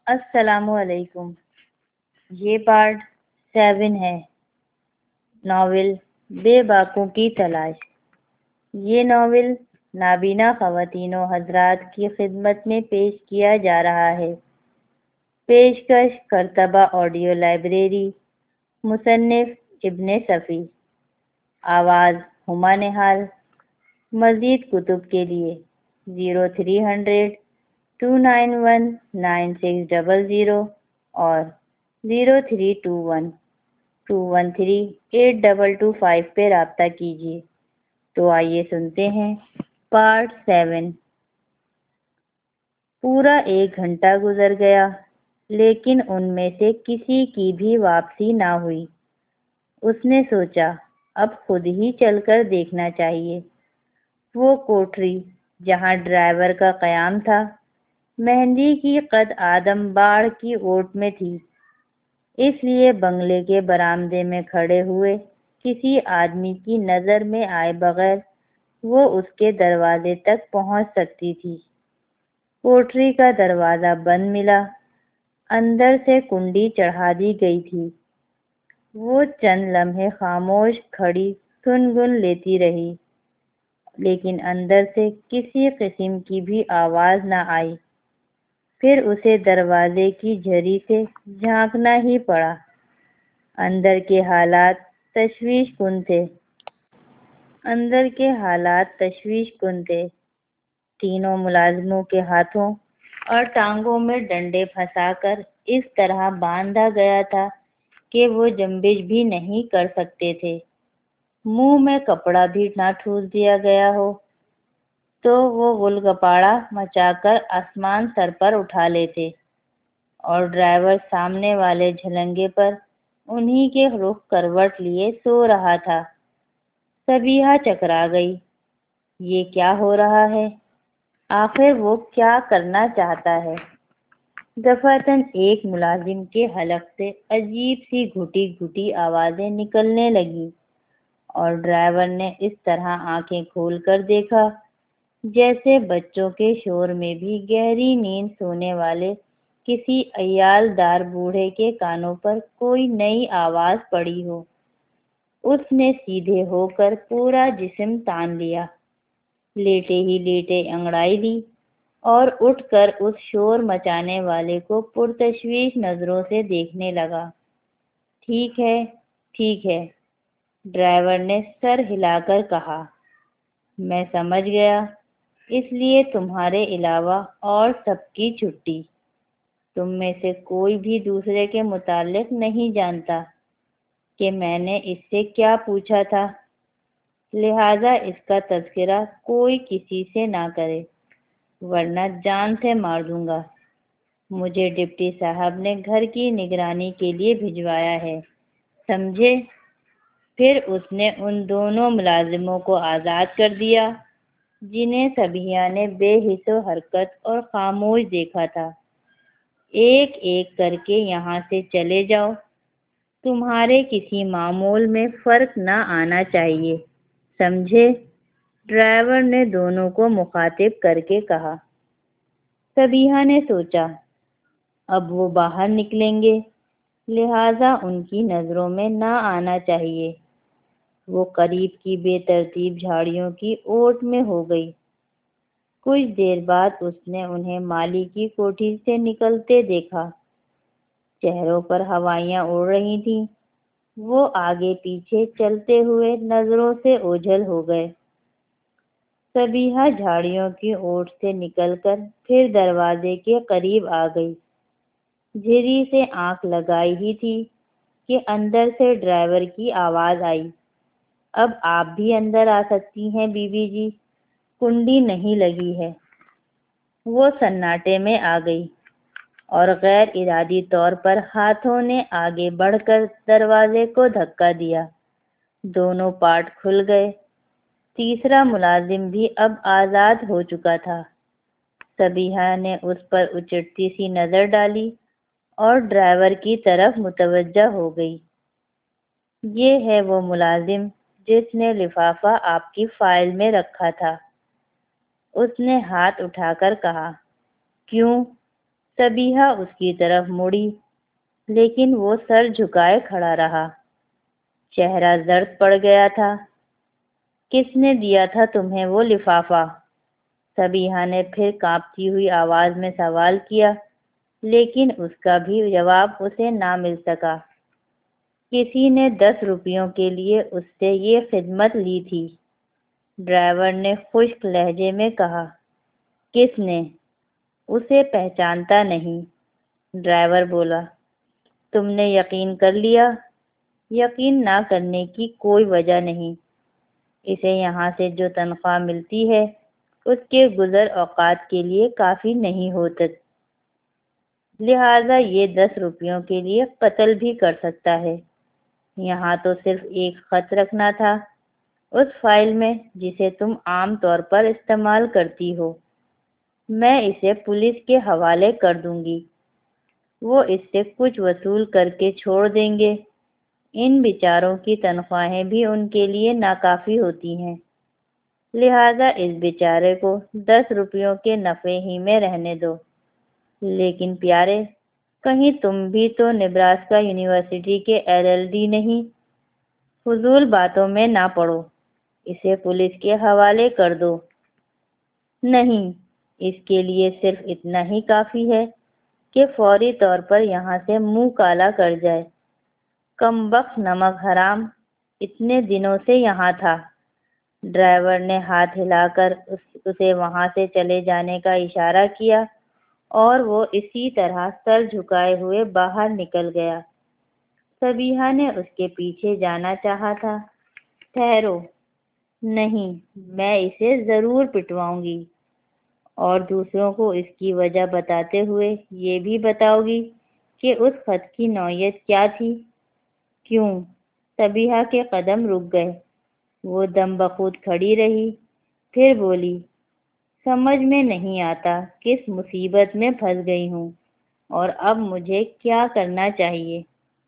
السلام علیکم۔ یہ پارٹ 7 ہے ناول بے باکوں کی تلاش۔ یہ ناول نابینا خواتین و حضرات کی خدمت میں پیش کیا جا رہا ہے۔ پیشکش کرتبہ آڈیو لائبریری، مصنف ابن صفی، آواز ہما نہال۔ مزید کتب کے لیے 0300 291 9600 اور 0321 213 8225 پہ رابطہ کیجیے۔ تو آئیے سنتے ہیں پارٹ 7۔ پورا 1 گھنٹہ گزر گیا لیکن ان میں سے کسی کی بھی واپسی نہ ہوئی۔ اس نے سوچا اب خود ہی چل کر دیکھنا چاہیے۔ وہ کوٹھری جہاں ڈرائیور کا قیام تھا مہندی کی قد آدم باڑ کی اوٹ میں تھی، اس لیے بنگلے کے برآمدے میں کھڑے ہوئے کسی آدمی کی نظر میں آئے بغیر وہ اس کے دروازے تک پہنچ سکتی تھی۔ کوٹھری کا دروازہ بند ملا، اندر سے کنڈی چڑھا دی گئی تھی۔ وہ چند لمحے خاموش کھڑی سن گن لیتی رہی، لیکن اندر سے کسی قسم کی بھی آواز نہ آئی۔ پھر اسے دروازے کی جھری سے جھانکنا ہی پڑا۔ اندر کے حالات تشویش کن تھے۔ تینوں ملازموں کے ہاتھوں اور ٹانگوں میں ڈنڈے پھنسا کر اس طرح باندھا گیا تھا کہ وہ جنبش بھی نہیں کر سکتے تھے۔ منہ میں کپڑا بھی نہ ٹھوس دیا گیا ہو تو وہ غلغپاڑہ مچا کر آسمان سر پر اٹھا لیتے، اور ڈرائیور سامنے والے جھلنگے پر انہی کے رخ کروٹ لیے سو رہا تھا۔ صبیحہ چکرا گئی۔ یہ کیا ہو رہا ہے؟ آخر وہ کیا کرنا چاہتا ہے؟ دفعتاً ایک ملازم کے حلق سے عجیب سی گھٹی گھٹی آوازیں نکلنے لگیں، اور ڈرائیور نے اس طرح آنکھیں کھول کر دیکھا جیسے بچوں کے شور میں بھی گہری نیند سونے والے کسی عیال دار بوڑھے کے کانوں پر کوئی نئی آواز پڑی ہو۔ اس نے سیدھے ہو کر پورا جسم تان لیا، لیٹے ہی لیٹے انگڑائی لی اور اٹھ کر اس شور مچانے والے کو پرتشویش نظروں سے دیکھنے لگا۔ ٹھیک ہے، ٹھیک ہے، ڈرائیور نے سر ہلا کر کہا، میں سمجھ گیا، اس لیے تمہارے علاوہ اور سب کی چھٹی۔ تم میں سے کوئی بھی دوسرے کے متعلق نہیں جانتا کہ میں نے اس سے کیا پوچھا تھا، لہذا اس کا تذکرہ کوئی کسی سے نہ کرے ورنہ جان سے مار دوں گا۔ مجھے ڈپٹی صاحب نے گھر کی نگرانی کے لیے بھجوایا ہے، سمجھے؟ پھر اس نے ان دونوں ملازموں کو آزاد کر دیا جنہیں صبیحہ نے بے حس و حرکت اور خاموش دیکھا تھا۔ ایک ایک کر کے یہاں سے چلے جاؤ، تمہارے کسی معمول میں فرق نہ آنا چاہیے، سمجھے؟ ڈرائیور نے دونوں کو مخاطب کر کے کہا۔ صبیحہ نے سوچا اب وہ باہر نکلیں گے، لہٰذا ان کی نظروں میں نہ آنا چاہیے۔ وہ قریب کی بے ترتیب جھاڑیوں کی اوٹ میں ہو گئی۔ کچھ دیر بعد اس نے انہیں مالی کی کوٹھی سے نکلتے دیکھا۔ چہروں پر ہوائیاں اڑ رہی تھیں۔ وہ آگے پیچھے چلتے ہوئے نظروں سے اوجھل ہو گئے۔ صبیحہ جھاڑیوں کی اوٹ سے نکل کر پھر دروازے کے قریب آ گئی۔ جھری سے آنکھ لگائی ہی تھی کہ اندر سے ڈرائیور کی آواز آئی، اب آپ بھی اندر آ سکتی ہیں بی بی جی، کنڈی نہیں لگی ہے۔ وہ سناٹے میں آ گئی اور غیر ارادی طور پر ہاتھوں نے آگے بڑھ کر دروازے کو دھکا دیا۔ دونوں پارٹ کھل گئے۔ تیسرا ملازم بھی اب آزاد ہو چکا تھا۔ صبیحہ نے اس پر اچٹتی سی نظر ڈالی اور ڈرائیور کی طرف متوجہ ہو گئی۔ یہ ہے وہ ملازم جس نے لفافہ آپ کی فائل میں رکھا تھا۔ اس نے ہاتھ اٹھا کر کہا، کیوں؟ سبیہہ اس کی طرف مڑی لیکن وہ سر جھکائے کھڑا رہا، چہرہ زرد پڑ گیا تھا۔ کس نے دیا تھا تمہیں وہ لفافہ؟ سبیہہ نے پھر کانپتی ہوئی آواز میں سوال کیا، لیکن اس کا بھی جواب اسے نہ مل سکا۔ کسی نے 10 روپیوں کے لیے اس سے یہ خدمت لی تھی، ڈرائیور نے خشک لہجے میں کہا۔ کس نے؟ اسے پہچانتا نہیں، ڈرائیور بولا۔ تم نے یقین کر لیا؟ یقین نہ کرنے کی کوئی وجہ نہیں، اسے یہاں سے جو تنخواہ ملتی ہے اس کے گزر اوقات کے لیے کافی نہیں ہوتا، لہٰذا یہ 10 روپیوں کے لیے قتل بھی کر سکتا ہے۔ یہاں تو صرف ایک خط رکھنا تھا، اس فائل میں جسے تم عام طور پر استعمال کرتی ہو۔ میں اسے پولیس کے حوالے کر دوں گی، وہ اس سے کچھ وصول کر کے چھوڑ دیں گے۔ ان بیچاروں کی تنخواہیں بھی ان کے لیے ناکافی ہوتی ہیں، لہٰذا اس بیچارے کو 10 روپیوں کے نفع ہی میں رہنے دو۔ لیکن پیارے، کہیں تم بھی تو نیبراسکا یونیورسٹی کے LL.D نہیں؟ فضول باتوں میں نہ پڑو، اسے پولیس کے حوالے کر دو۔ نہیں، اس کے لیے صرف اتنا ہی کافی ہے کہ فوری طور پر یہاں سے منہ کالا کر جائے۔ کمبخت نمک حرام، اتنے دنوں سے یہاں تھا۔ ڈرائیور نے ہاتھ ہلا کر اسے وہاں سے چلے جانے کا اشارہ کیا اور وہ اسی طرح سر جھکائے ہوئے باہر نکل گیا۔ سبیہہ نے اس کے پیچھے جانا چاہا تھا۔ ٹھہرو، نہیں، میں اسے ضرور پٹواؤں گی، اور دوسروں کو اس کی وجہ بتاتے ہوئے یہ بھی بتاؤ گی کہ اس خط کی نوعیت کیا تھی۔ کیوں؟ سبیہہ کے قدم رک گئے، وہ دم بخود کھڑی رہی، پھر بولی، سمجھ میں نہیں آتا کس مصیبت میں پھنس گئی ہوں اور اب مجھے کیا کرنا چاہیے۔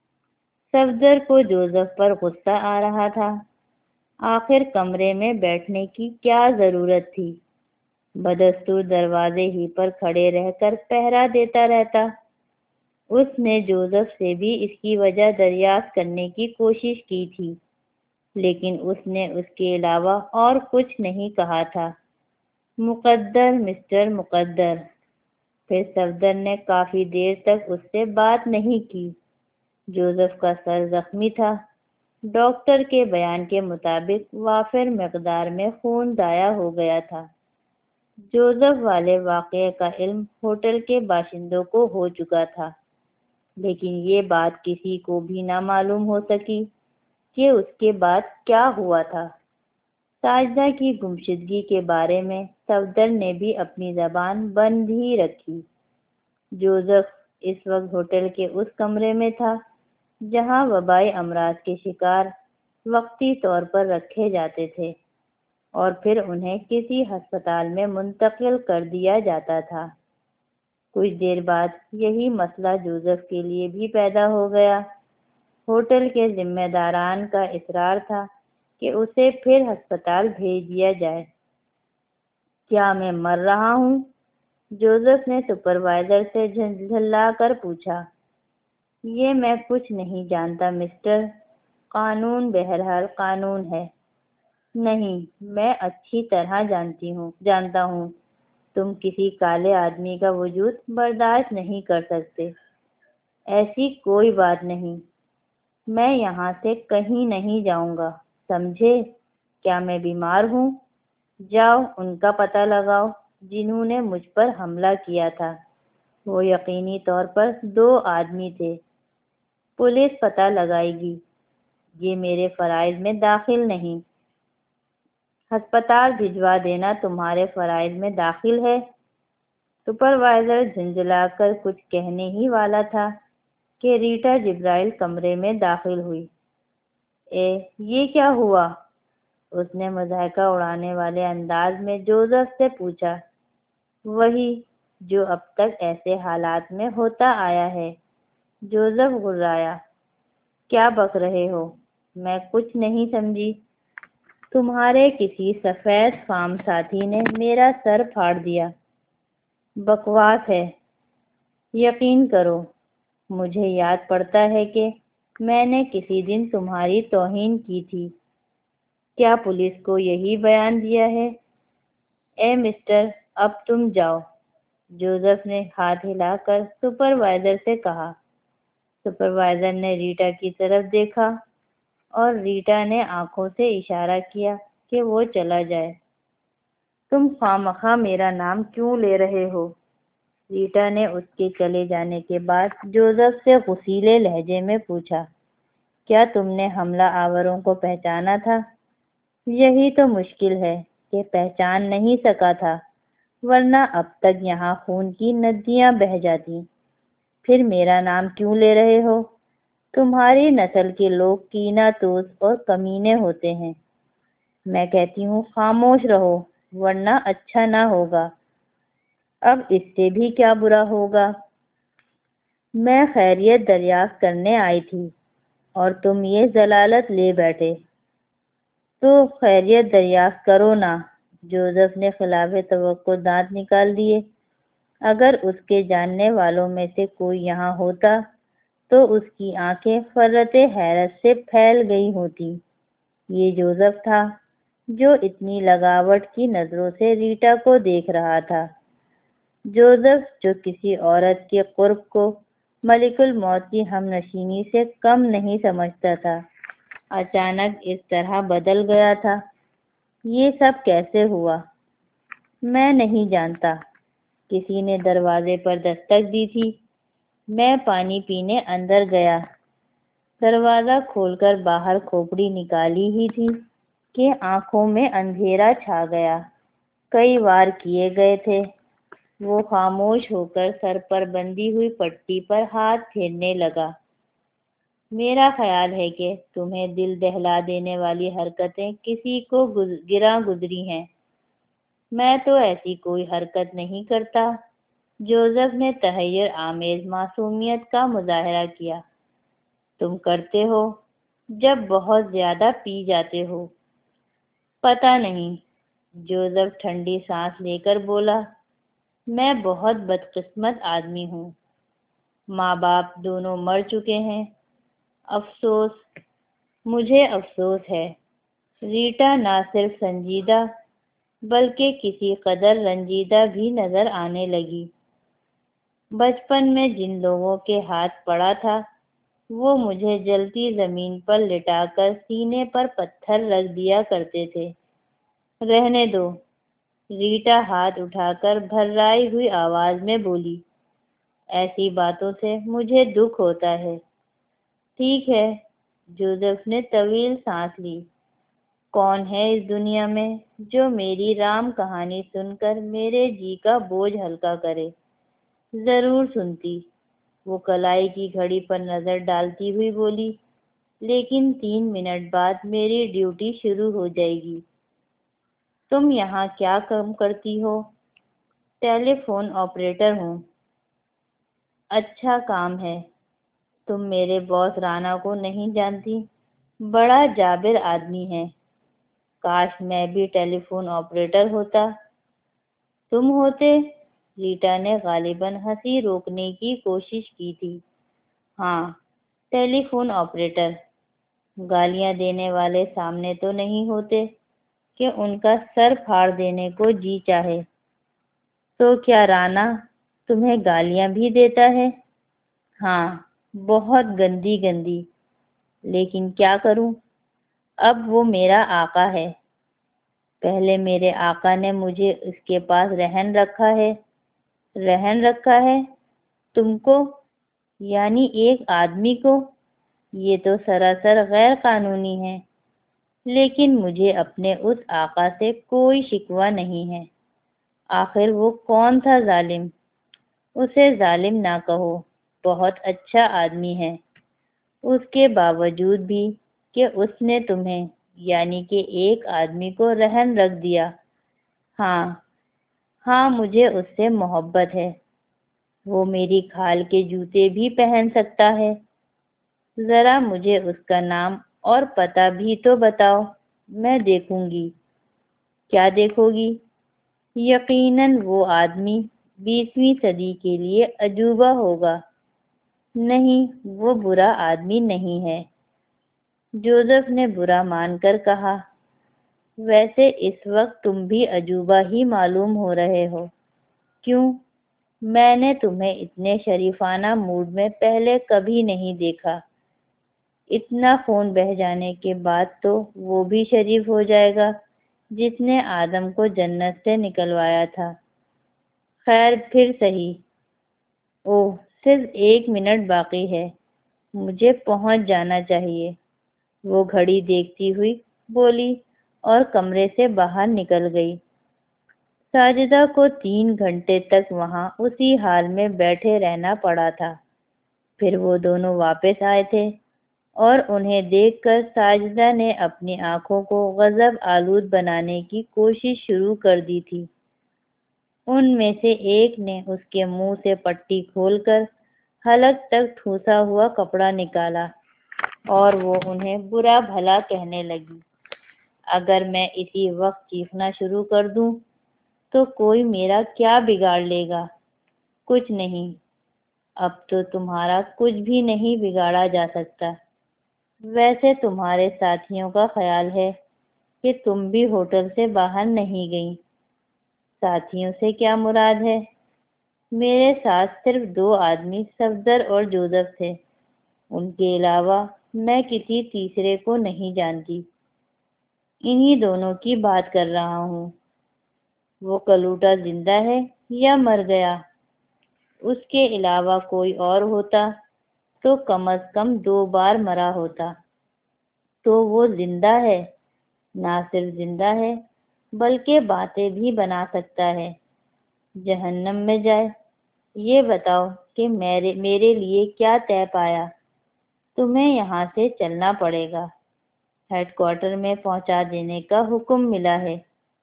صفدر کو جوزف پر غصہ آ رہا تھا۔ آخر کمرے میں بیٹھنے کی کیا ضرورت تھی؟ بدستور دروازے ہی پر کھڑے رہ کر پہرا دیتا رہتا۔ اس نے جوزف سے بھی اس کی وجہ دریافت کرنے کی کوشش کی تھی، لیکن اس نے اس کے علاوہ اور کچھ نہیں کہا تھا۔ مقدر، مسٹر مقدر۔ پھر صفدر نے کافی دیر تک اس سے بات نہیں کی۔ جوزف کا سر زخمی تھا، ڈاکٹر کے بیان کے مطابق وافر مقدار میں خون ضائع ہو گیا تھا۔ جوزف والے واقعے کا علم ہوٹل کے باشندوں کو ہو چکا تھا، لیکن یہ بات کسی کو بھی نہ معلوم ہو سکی کہ اس کے بعد کیا ہوا تھا۔ ساجدہ کی گمشدگی کے بارے میں صفدر نے بھی اپنی زبان بند ہی رکھی۔ جوزف اس وقت ہوٹل کے اس کمرے میں تھا جہاں وبائی امراض کے شکار وقتی طور پر رکھے جاتے تھے اور پھر انہیں کسی ہسپتال میں منتقل کر دیا جاتا تھا۔ کچھ دیر بعد یہی مسئلہ جوزف کے لیے بھی پیدا ہو گیا۔ ہوٹل کے ذمہ داران کا اصرار تھا کہ اسے پھر ہسپتال بھیج دیا جائے۔ کیا میں مر رہا ہوں؟ جوزف نے سپروائزر سے جھنجھلا کر پوچھا۔ یہ میں کچھ نہیں جانتا مسٹر، قانون بہرحال قانون ہے۔ نہیں، میں اچھی طرح جانتا ہوں تم کسی کالے آدمی کا وجود برداشت نہیں کر سکتے۔ ایسی کوئی بات نہیں، میں یہاں سے کہیں نہیں جاؤں گا، سمجھے؟ کیا میں بیمار ہوں؟ جاؤ ان کا پتہ لگاؤ جنہوں نے مجھ پر حملہ کیا تھا۔ وہ یقینی طور پر 2 آدمی تھے۔ پولیس پتہ لگائے گی، یہ میرے فرائض میں داخل نہیں۔ ہسپتال بھجوا دینا تمہارے فرائض میں داخل ہے۔ سپروائزر جھنجھلا کر کچھ کہنے ہی والا تھا کہ ریٹا جبرائیل کمرے میں داخل ہوئی۔ یہ کیا ہوا؟ اس نے مضحکہ اڑانے والے انداز میں جوزف سے پوچھا۔ وہی جو اب تک ایسے حالات میں ہوتا آیا ہے، جوزف گھبرایا۔ کیا بک رہے ہو؟ میں کچھ نہیں سمجھی۔ تمہارے کسی سفید فام ساتھی نے میرا سر پھاڑ دیا۔ بکواس ہے، یقین کرو مجھے یاد پڑتا ہے کہ میں نے کسی دن تمہاری توہین کی تھی۔ کیا پولیس کو یہی بیان دیا ہے؟ اے مسٹر، اب تم جاؤ، جوزف نے ہاتھ ہلا کر سپروائزر سے کہا۔ سپروائزر نے ریٹا کی طرف دیکھا اور ریٹا نے آنکھوں سے اشارہ کیا کہ وہ چلا جائے۔ تم خواہ میرا نام کیوں لے رہے ہو؟ ریٹا نے اس کے چلے جانے کے بعد جوزف سے غصیلے لہجے میں پوچھا، کیا تم نے حملہ آوروں کو پہچانا تھا؟ یہی تو مشکل ہے کہ پہچان نہیں سکا تھا، ورنہ اب تک یہاں خون کی ندیاں بہہ جاتی۔ پھر میرا نام کیوں لے رہے ہو؟ تمہاری نسل کے لوگ کینہ توز اور کمینے ہوتے ہیں۔ میں کہتی ہوں خاموش رہو ورنہ اچھا نہ ہوگا۔ اب اس سے بھی کیا برا ہوگا؟ میں خیریت دریافت کرنے آئی تھی اور تم یہ ضلالت لے بیٹھے۔ تو خیریت دریافت کرو نا۔ جوزف نے خلاف توقع دانت نکال دیے۔ اگر اس کے جاننے والوں میں سے کوئی یہاں ہوتا تو اس کی آنکھیں فرت حیرت سے پھیل گئی ہوتی۔ یہ جوزف تھا جو اتنی لگاوٹ کی نظروں سے ریٹا کو دیکھ رہا تھا، جوزف جو کسی عورت کے قرب کو ملک الموت کی ہم نشینی سے کم نہیں سمجھتا تھا، اچانک اس طرح بدل گیا تھا۔ یہ سب کیسے ہوا؟ میں نہیں جانتا۔ کسی نے دروازے پر دستک دی تھی۔ میں پانی پینے اندر گیا، دروازہ کھول کر باہر کھوپڑی نکالی ہی تھی کہ آنکھوں میں اندھیرا چھا گیا۔ کئی وار کیے گئے تھے۔ وہ خاموش ہو کر سر پر بندھی ہوئی پٹی پر ہاتھ پھیرنے لگا۔ میرا خیال ہے کہ تمہیں دل دہلا دینے والی حرکتیں کسی کو گراں گزری ہیں۔ میں تو ایسی کوئی حرکت نہیں کرتا۔ جوزف نے تحیر آمیز معصومیت کا مظاہرہ کیا۔ تم کرتے ہو جب بہت زیادہ پی جاتے ہو۔ پتہ نہیں، جوزف ٹھنڈی سانس لے کر بولا، میں بہت بدقسمت آدمی ہوں۔ ماں باپ دونوں مر چکے ہیں۔ افسوس، مجھے افسوس ہے۔ ریٹا نہ صرف سنجیدہ بلکہ کسی قدر رنجیدہ بھی نظر آنے لگی۔ بچپن میں جن لوگوں کے ہاتھ پڑا تھا وہ مجھے جلتی زمین پر لٹا کر سینے پر پتھر رکھ دیا کرتے تھے۔ رہنے دو، ریٹا ہاتھ اٹھا کر بھررائی ہوئی آواز میں بولی، ایسی باتوں سے مجھے دکھ ہوتا ہے۔ ٹھیک ہے، جوزف نے طویل سانس لی۔ کون ہے اس دنیا میں جو میری رام کہانی سن کر میرے جی کا بوجھ ہلکا کرے؟ ضرور سنتی، وہ کلائی کی گھڑی پر نظر ڈالتی ہوئی بولی، لیکن 3 منٹ بعد میری ڈیوٹی شروع ہو جائے گی۔ تم یہاں کیا کام کرتی ہو؟ ٹیلی فون آپریٹر ہوں۔ اچھا کام ہے۔ تم میرے باس رانا کو نہیں جانتی، بڑا جابر آدمی ہے۔ کاش میں بھی ٹیلی فون آپریٹر ہوتا۔ تم ہوتے؟ ریٹا نے غالباً ہنسی روکنے کی کوشش کی تھی۔ ہاں، ٹیلی فون آپریٹر۔ گالیاں دینے والے سامنے تو نہیں ہوتے کہ ان کا سر پھاڑ دینے کو جی چاہے۔ تو کیا رانا تمہیں گالیاں بھی دیتا ہے؟ ہاں، بہت گندی گندی، لیکن کیا کروں، اب وہ میرا آقا ہے۔ پہلے میرے آقا نے مجھے اس کے پاس رہن رکھا ہے۔ رہن رکھا ہے؟ تم کو؟ یعنی ایک آدمی کو؟ یہ تو سراسر غیر قانونی ہے۔ لیکن مجھے اپنے اس آقا سے کوئی شکوہ نہیں ہے۔ آخر وہ کون تھا ظالم؟ اسے ظالم نہ کہو، بہت اچھا آدمی ہے۔ اس کے باوجود بھی کہ اس نے تمہیں یعنی کہ ایک آدمی کو رہن رکھ دیا۔ ہاں، مجھے اس سے محبت ہے۔ وہ میری کھال کے جوتے بھی پہن سکتا ہے۔ ذرا مجھے اس کا نام اور پتہ بھی تو بتاؤ، میں دیکھوں گی۔ کیا دیکھو گی؟ یقیناً وہ آدمی 20ویں صدی کے لیے عجوبہ ہوگا۔ نہیں، وہ برا آدمی نہیں ہے، جوزف نے برا مان کر کہا۔ ویسے اس وقت تم بھی عجوبہ ہی معلوم ہو رہے ہو۔ کیوں؟ میں نے تمہیں اتنے شریفانہ موڈ میں پہلے کبھی نہیں دیکھا۔ اتنا خون بہہ جانے کے بعد تو وہ بھی شریف ہو جائے گا جس نے آدم کو جنت سے نکلوایا تھا۔ خیر پھر صحیح۔ اوہ، صرف 1 منٹ باقی ہے، مجھے پہنچ جانا چاہیے، وہ گھڑی دیکھتی ہوئی بولی اور کمرے سے باہر نکل گئی۔ ساجدہ کو 3 گھنٹے تک وہاں اسی حال میں بیٹھے رہنا پڑا تھا۔ پھر وہ دونوں واپس آئے تھے اور انہیں دیکھ کر ساجدہ نے اپنی آنکھوں کو غضب آلود بنانے کی کوشش شروع کر دی تھی۔ ان میں سے ایک نے اس کے منہ سے پٹی کھول کر حلق تک ٹھوسا ہوا کپڑا نکالا اور وہ انہیں برا بھلا کہنے لگی۔ اگر میں اسی وقت چیخنا شروع کر دوں تو کوئی میرا کیا بگاڑ لے گا؟ کچھ نہیں، اب تو تمہارا کچھ بھی نہیں بگاڑا جا سکتا۔ ویسے تمہارے ساتھیوں کا خیال ہے کہ تم بھی ہوٹل سے باہر نہیں گئیں۔ ساتھیوں سے کیا مراد ہے؟ میرے ساتھ صرف 2 آدمی صفدر اور جوزف تھے، ان کے علاوہ میں کسی تیسرے کو نہیں جانتی۔ انہی دونوں کی بات کر رہا ہوں۔ وہ کلوٹا زندہ ہے یا مر گیا؟ اس کے علاوہ کوئی اور ہوتا تو کم از کم 2 بار مرا ہوتا۔ تو وہ زندہ ہے، نہ صرف زندہ ہے بلکہ باتیں بھی بنا سکتا ہے۔ جہنم میں جائے۔ یہ بتاؤ کہ میرے لیے کیا طے پایا؟ تمہیں یہاں سے چلنا پڑے گا، ہیڈ کوارٹر میں پہنچا دینے کا حکم ملا ہے۔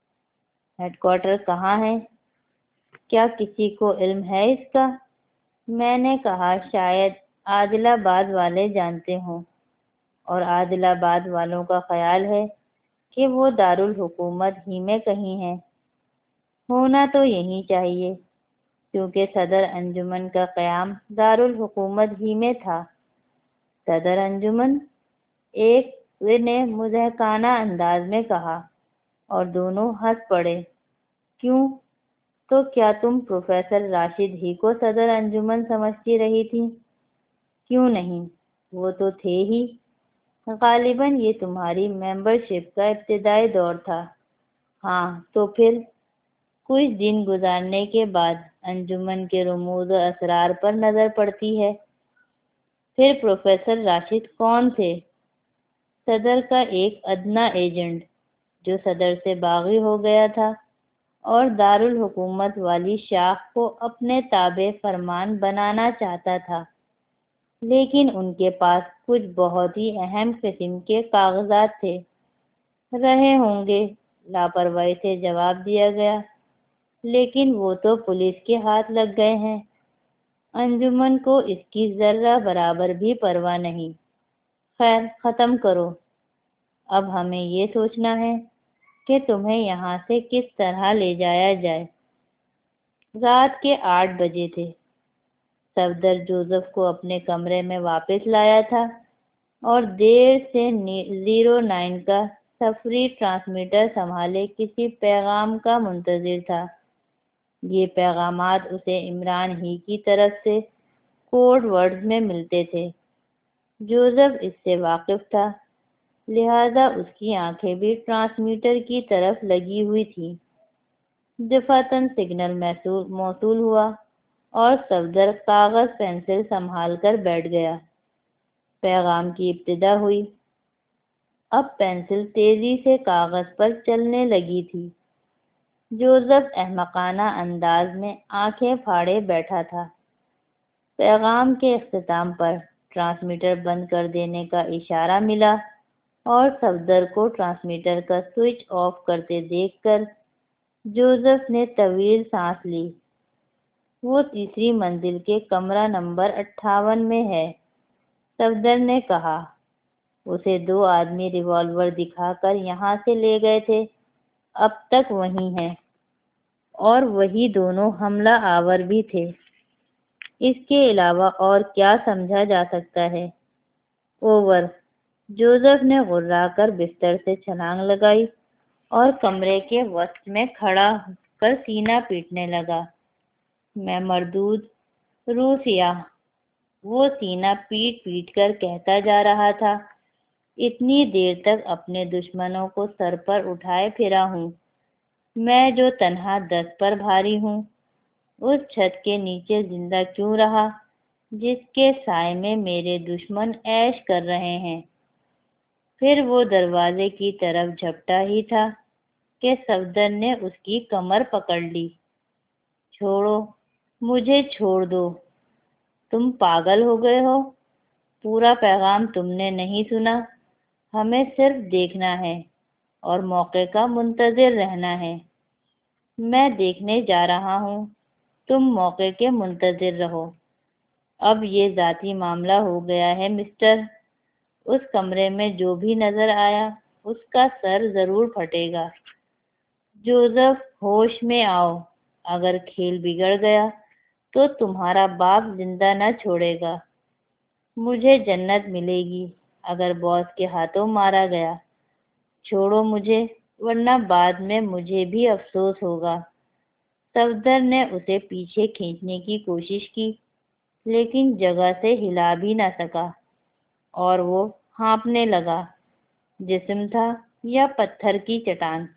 ہیڈ کوارٹر کہاں ہے؟ کیا کسی کو علم ہے اس کا؟ میں نے کہا شاید عادل آباد والے جانتے ہوں، اور عادل آباد والوں کا خیال ہے کہ وہ دارالحکومت ہی میں کہیں ہے۔ ہونا تو یہی چاہیے، کیونکہ صدر انجمن کا قیام دارالحکومت ہی میں تھا۔ صدر انجمن؟ ایک نے مضحکانہ انداز میں کہا، اور دونوں ہنس پڑے۔ کیوں؟ تو کیا تم پروفیسر راشد ہی کو صدر انجمن سمجھتی رہی تھی؟ کیوں نہیں، وہ تو تھے ہی۔ غالباً یہ تمہاری ممبرشپ کا ابتدائی دور تھا۔ ہاں تو پھر؟ کچھ دن گزارنے کے بعد انجمن کے رموز و اسرار پر نظر پڑتی ہے۔ پھر پروفیسر راشد کون تھے؟ صدر کا ایک ادنیٰ ایجنٹ جو صدر سے باغی ہو گیا تھا اور دارالحکومت والی شاخ کو اپنے تابع فرمان بنانا چاہتا تھا، لیکن ان کے پاس کچھ بہت ہی اہم قسم کے کاغذات تھے۔ رہے ہوں گے، لاپرواہی سے جواب دیا گیا، لیکن وہ تو پولیس کے ہاتھ لگ گئے ہیں۔ انجمن کو اس کی ذرہ برابر بھی پرواہ نہیں۔ خیر ختم کرو، اب ہمیں یہ سوچنا ہے کہ تمہیں یہاں سے کس طرح لے جایا جائے۔ رات کے 8 بجے تھے۔ صفدر جوزف کو اپنے کمرے میں واپس لایا تھا اور دیر سے 09 کا سفری ٹرانسمیٹر سنبھالے کسی پیغام کا منتظر تھا۔ یہ پیغامات اسے عمران ہی کی طرف سے کوڈ ورڈز میں ملتے تھے۔ جوزف اس سے واقف تھا، لہذا اس کی آنکھیں بھی ٹرانسمیٹر کی طرف لگی ہوئی تھیں۔ دفعتاً سگنل موصول ہوا اور صفدر کاغذ پنسل سنبھال کر بیٹھ گیا۔ پیغام کی ابتدا ہوئی۔ اب پنسل تیزی سے کاغذ پر چلنے لگی تھی۔ جوزف احمقانہ انداز میں آنکھیں پھاڑے بیٹھا تھا۔ پیغام کے اختتام پر ٹرانسمیٹر بند کر دینے کا اشارہ ملا اور صفدر کو ٹرانسمیٹر کا سوئچ آف کرتے دیکھ کر جوزف نے طویل سانس لی۔ وہ تیسری منزل کے کمرہ نمبر 58 میں ہے، صفدر نے کہا۔ اسے 2 آدمی ریوالور دکھا کر یہاں سے لے گئے تھے، اب تک وہیں ہیں۔ اور وہی دونوں حملہ آور بھی تھے۔ اس کے علاوہ اور کیا سمجھا جا سکتا ہے؟ اوور۔ جوزف نے غرا کر بستر سے چھلانگ لگائی اور کمرے کے وسط میں کھڑا کر سینہ پیٹنے لگا۔ میں مردود، روح سیاہ، وہ سینہ پیٹ پیٹ کر کہتا جا رہا تھا۔ اتنی دیر تک اپنے دشمنوں کو سر پر اٹھائے پھرا ہوں، میں جو تنہا 10 پر بھاری ہوں، اس چھت کے نیچے زندہ کیوں رہا جس کے سائے میں میرے دشمن عیش کر رہے ہیں؟ پھر وہ دروازے کی طرف جھپٹا ہی تھا کہ صفدر نے اس کی کمر پکڑ لی۔ چھوڑو، مجھے چھوڑ دو، تم پاگل ہو گئے ہو؟ پورا پیغام تم نے نہیں سنا، ہمیں صرف دیکھنا ہے اور موقع کا منتظر رہنا ہے۔ میں دیکھنے جا رہا ہوں، تم موقع کے منتظر رہو۔ اب یہ ذاتی معاملہ ہو گیا ہے مسٹر۔ اس کمرے میں جو بھی نظر آیا اس کا سر ضرور پھٹے گا۔ جوزف، ہوش میں آؤ، اگر کھیل بگڑ گیا تو تمہارا باپ زندہ نہ چھوڑے گا۔ مجھے جنت ملے گی اگر باس کے ہاتھوں مارا گیا۔ چھوڑو مجھے، ورنہ بعد میں مجھے بھی افسوس ہوگا۔ صفدر نے اسے پیچھے کھینچنے کی کوشش کی لیکن جگہ سے ہلا بھی نہ سکا اور وہ ہانپنے لگا۔ جسم تھا یا پتھر کی چٹان؟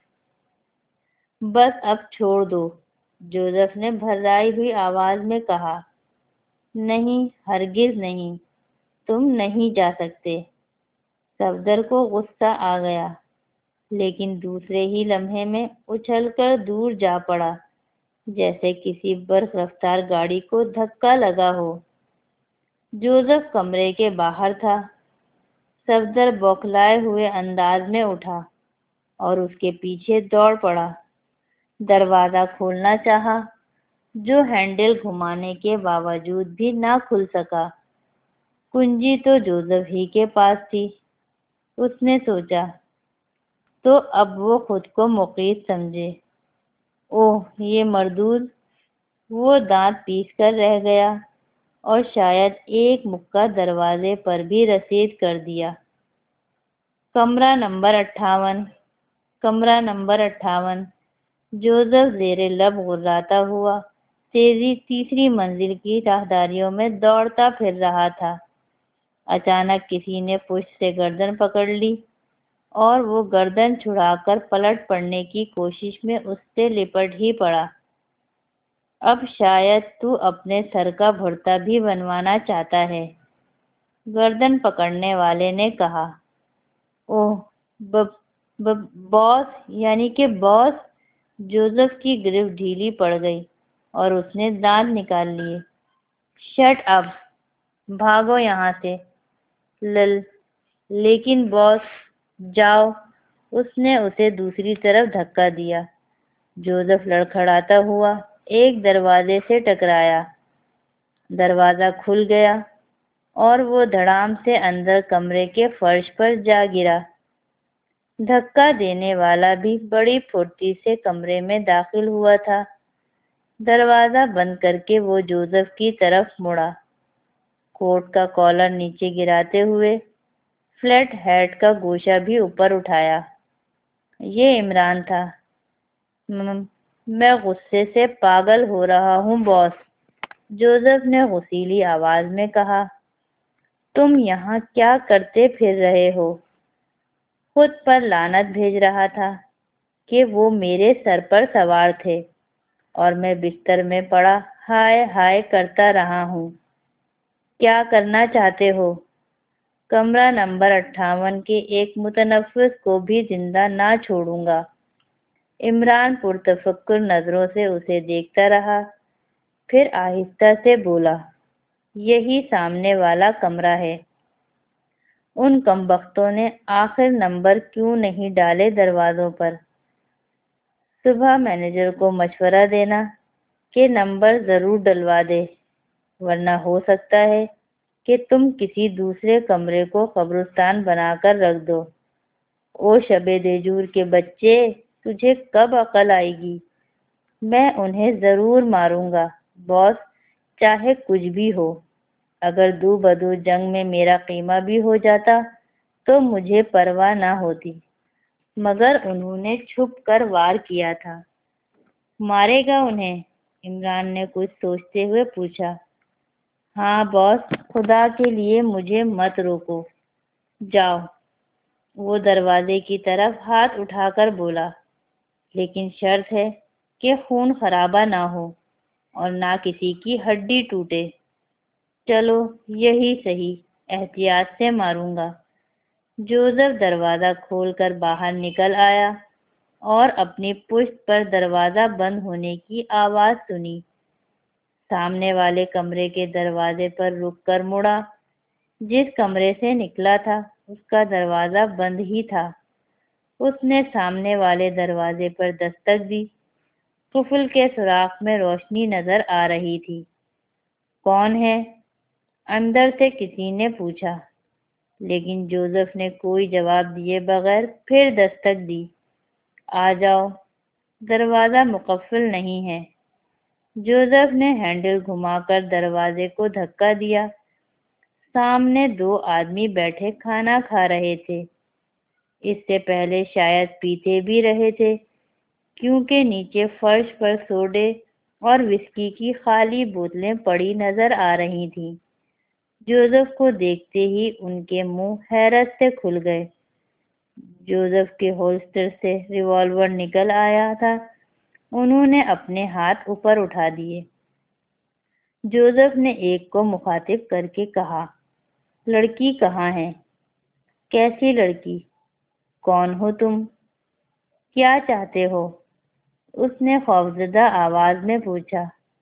بس اب چھوڑ دو، جوزف نے بھررائی ہوئی آواز میں کہا۔ نہیں، ہرگز نہیں، تم نہیں جا سکتے۔ صفدر کو غصہ آ گیا لیکن دوسرے ہی لمحے میں اچھل کر دور جا پڑا جیسے کسی برق رفتار گاڑی کو دھکا لگا ہو۔ جوزف کمرے کے باہر تھا۔ صفدر بوکھلائے ہوئے انداز میں اٹھا اور اس کے پیچھے دوڑ پڑا۔ دروازہ کھولنا چاہا جو ہینڈل گھمانے کے باوجود بھی نہ کھل سکا۔ کنجی تو جوزف ہی کے پاس تھی۔ اس نے سوچا تو اب وہ خود کو مقیت سمجھے۔ اوہ یہ مردود! وہ دانت پیس کر رہ گیا اور شاید ایک مکہ دروازے پر بھی رسید کر دیا۔ کمرہ نمبر 58، کمرہ نمبر 58۔ جوزف زیر لب غراتا ہوا تیزی تیسری منزل کی راہداریوں میں دوڑتا پھر رہا تھا۔ اچانک کسی نے پشت سے گردن پکڑ لی اور وہ گردن چھڑا کر پلٹ پڑنے کی کوشش میں اس سے لپٹ ہی پڑا۔ اب شاید تو اپنے سر کا بھرتا بھی بنوانا چاہتا ہے، گردن پکڑنے والے نے کہا۔ اوہ باس، یعنی کہ باس! جوزف کی گرفت ڈھیلی پڑ گئی اور اس نے دانت نکال لیے۔ Shut up! بھاگو یہاں سے! لیکن باس! جاؤ! اس نے اسے دوسری طرف دھکا دیا۔ جوزف لڑکھڑاتا ہوا ایک دروازے سے ٹکرایا۔ دروازہ کھل گیا اور وہ دھڑام سے اندر کمرے کے فرش پر جا گرا۔ دھکا دینے والا بھی بڑی پھرتی سے کمرے میں داخل ہوا تھا۔ دروازہ بند کر کے وہ جوزف کی طرف مڑا، کوٹ کا کالر نیچے گراتے ہوئے فلیٹ ہیٹ کا گوشہ بھی اوپر اٹھایا۔ یہ عمران تھا۔ میں غصے سے پاگل ہو رہا ہوں باس، جوزف نے غصیلی آواز میں کہا۔ تم یہاں کیا کرتے پھر رہے ہو؟ خود پر لعنت بھیج رہا تھا کہ وہ میرے سر پر سوار تھے اور میں بستر میں پڑا ہائے ہائے کرتا رہا ہوں۔ کیا کرنا چاہتے ہو؟ کمرہ نمبر 58 کے ایک متنفس کو بھی زندہ نہ چھوڑوں گا۔ عمران پرتفکر نظروں سے اسے دیکھتا رہا، پھر آہستہ سے بولا، یہی سامنے والا کمرہ ہے۔ ان کمبختوں نے آخر نمبر کیوں نہیں ڈالے دروازوں پر؟ صبح مینیجر کو مشورہ دینا کہ نمبر ضرور ڈلوا دے، ورنہ ہو سکتا ہے کہ تم کسی دوسرے کمرے کو قبرستان بنا کر رکھ دو۔ او شب دیجور کے بچے، تجھے کب عقل آئے گی؟ میں انہیں ضرور ماروں گا باس، چاہے کچھ بھی ہو۔ اگر دو بدو جنگ میں میرا قیمہ بھی ہو جاتا تو مجھے پرواہ نہ ہوتی، مگر انہوں نے چھپ کر وار کیا تھا۔ مارے گا انہیں؟ عمران نے کچھ سوچتے ہوئے پوچھا۔ ہاں باس، خدا کے لیے مجھے مت روکو، جاؤ۔ وہ دروازے کی طرف ہاتھ اٹھا کر بولا، لیکن شرط ہے کہ خون خرابہ نہ ہو اور نہ کسی کی ہڈی ٹوٹے۔ چلو یہی صحیح، احتیاط سے ماروں گا۔ جوزف دروازہ کھول کر باہر نکل آیا اور اپنی پشت پر دروازہ بند ہونے کی آواز سنی۔ سامنے والے کمرے کے دروازے پر رک کر مڑا۔ جس کمرے سے نکلا تھا اس کا دروازہ بند ہی تھا۔ اس نے سامنے والے دروازے پر دستک دی۔ قفل کے سوراخ میں روشنی نظر آ رہی تھی۔ کون ہے؟ اندر سے کسی نے پوچھا، لیکن جوزف نے کوئی جواب دیے بغیر پھر دستک دی۔ آ جاؤ، دروازہ مقفل نہیں ہے۔ جوزف نے ہینڈل گھما کر دروازے کو دھکا دیا۔ سامنے دو آدمی بیٹھے کھانا کھا رہے تھے۔ اس سے پہلے شاید پیتے بھی رہے تھے، کیونکہ نیچے فرش پر سوڈے اور وسکی کی خالی بوتلیں پڑی نظر آ رہی تھیں۔ جوزف کو دیکھتے ہی ان کے منہ حیرت سے کھل گئے۔ جوزف کے ہولسٹر سے ریوالور نکل آیا تھا۔ انہوں نے اپنے ہاتھ اوپر اٹھا دیے۔ جوزف نے ایک کو مخاطب کر کے کہا، لڑکی کہاں ہے؟ کیسی لڑکی؟ کون ہو تم؟ کیا چاہتے ہو؟ اس نے خوفزدہ آواز میں پوچھا۔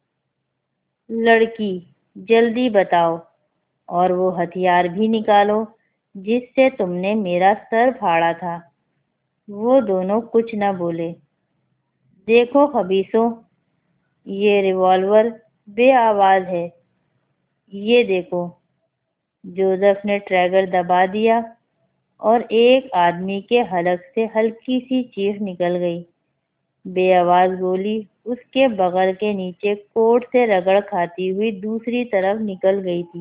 لڑکی، جلدی بتاؤ، اور وہ ہتھیار بھی نکالو جس سے تم نے میرا سر پھاڑا تھا۔ وہ دونوں کچھ نہ بولے۔ دیکھو خبیثوں، یہ ریوالور بے آواز ہے، یہ دیکھو۔ جوزف نے ٹریگر دبا دیا اور ایک آدمی کے حلق سے ہلکی سی چیخ نکل گئی۔ بے آواز گولی اس کے بغل کے نیچے کوٹ سے رگڑ کھاتی ہوئی دوسری طرف نکل گئی تھی۔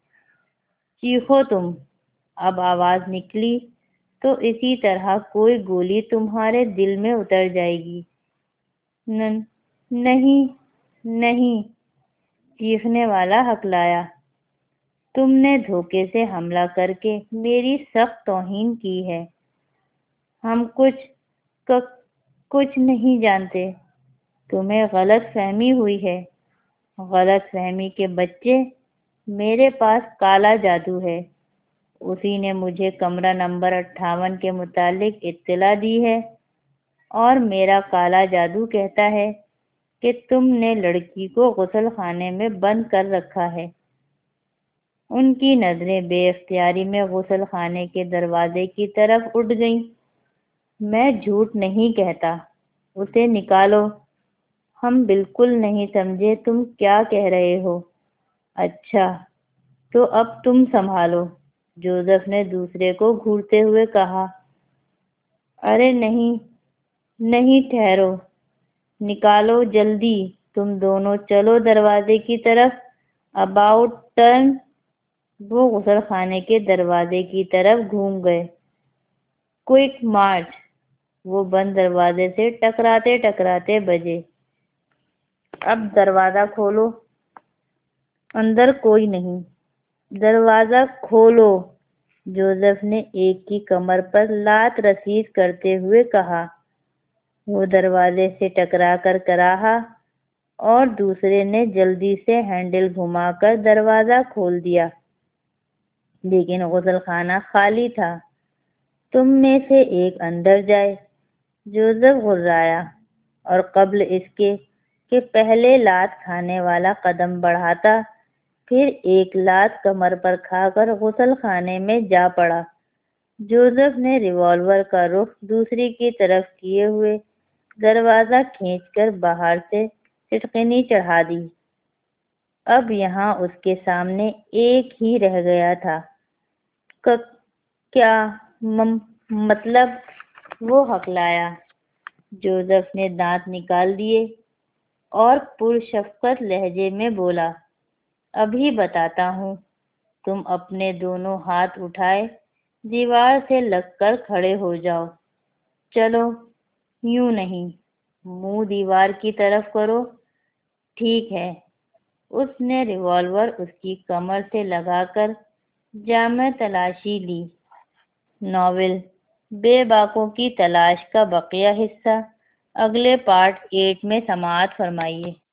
چیخو تم، اب آواز نکلی تو اسی طرح کوئی گولی تمہارے دل میں اتر جائے گی۔ نہیں نہیں، چیخنے والا ہکلایا۔ تم نے دھوکے سے حملہ کر کے میری سخت توہین کی ہے۔ ہم کچھ نہیں جانتے، تمہیں غلط فہمی ہوئی ہے۔ غلط فہمی کے بچے، میرے پاس کالا جادو ہے۔ اسی نے مجھے کمرہ نمبر 58 کے متعلق اطلاع دی ہے، اور میرا کالا جادو کہتا ہے کہ تم نے لڑکی کو غسل خانے میں بند کر رکھا ہے۔ ان کی نظریں بے اختیاری میں غسل خانے کے دروازے کی طرف اٹھ گئیں۔ میں جھوٹ نہیں کہتا، اسے نکالو۔ ہم بالکل نہیں سمجھے تم کیا کہہ رہے ہو۔ اچھا، تو اب تم سنبھالو، جوزف نے دوسرے کو گھورتے ہوئے کہا۔ ارے نہیں نہیں، ٹھہرو، نکالو جلدی، تم دونوں چلو دروازے کی طرف۔ About turn. وہ غسل خانے کے دروازے کی طرف گھوم گئے۔ Quick march. وہ بند دروازے سے ٹکراتے ٹکراتے بجے۔ اب دروازہ کھولو، اندر کوئی نہیں۔ دروازہ کھولو، جوزف نے ایک کی کمر پر لات رسید کرتے ہوئے کہا۔ وہ دروازے سے ٹکرا کر کراہا اور دوسرے نے جلدی سے ہینڈل گھما کر دروازہ کھول دیا، لیکن غسل خانہ خالی تھا۔ تم میں سے ایک اندر جائے، جوزف غررایا، اور قبل اس کے کہ پہلے لات کھانے والا قدم بڑھاتا، پھر ایک لات کمر پر کھا کر غسل خانے میں جا پڑا۔ جوزف نے ریوالور کا رخ دوسری کی طرف کیے ہوئے دروازہ کھینچ کر باہر سے ٹٹقنی چڑھا دی۔ اب یہاں اس کے سامنے ایک ہی رہ گیا تھا۔ کیا مطلب؟ وہ ہکلایا۔ جوزف نے دانت نکال دیے۔ اور پرشفقت لہجے میں بولا، ابھی بتاتا ہوں۔ تم اپنے دونوں ہاتھ اٹھائے دیوار سے لگ کر کھڑے ہو جاؤ۔ چلو، یوں نہیں، منہ دیوار کی طرف کرو۔ ٹھیک ہے۔ اس نے ریوالور اس کی کمر سے لگا کر جامع تلاشی لی۔ ناول بے باکوں کی تلاش کا بقیہ حصہ اگلے پارٹ 8 میں سماعت فرمائیے۔